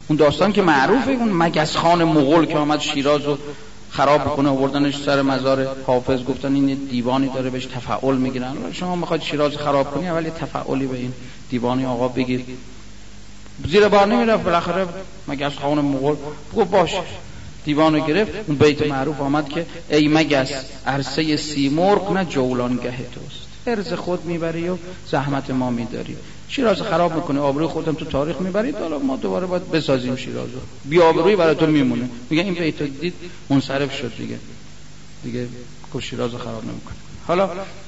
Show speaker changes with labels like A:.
A: اون داستان که معروفه، اون مگس خان مغول که آمد شیراز رو خراب بکنه، آوردنش سر مزار حافظ، گفتن این دیوانی داره بهش تفعول میگیرن. شما میخواید شیراز خراب کنی، اول یه تفعولی به این دیوانی آقا بگیر. زیر بار نمیرفت، بالاخره مگس خان مغول گفت باشه، دیوانو گرفت. اون بیت معروف آمد که ای مگس عرصه سیمرغ نه جولانگه توست، ارز خود میبری و زحمت ما میداری، شیراز خراب میکنه، آبروی خودم تو تاریخ میبرید، حالا ما دوباره باید بسازیم شیرازو، بی آبرویی برای تو میمونه. میگه این بیت دید منصرف شد دیگه گفت شیراز خراب نمیکنه. حالا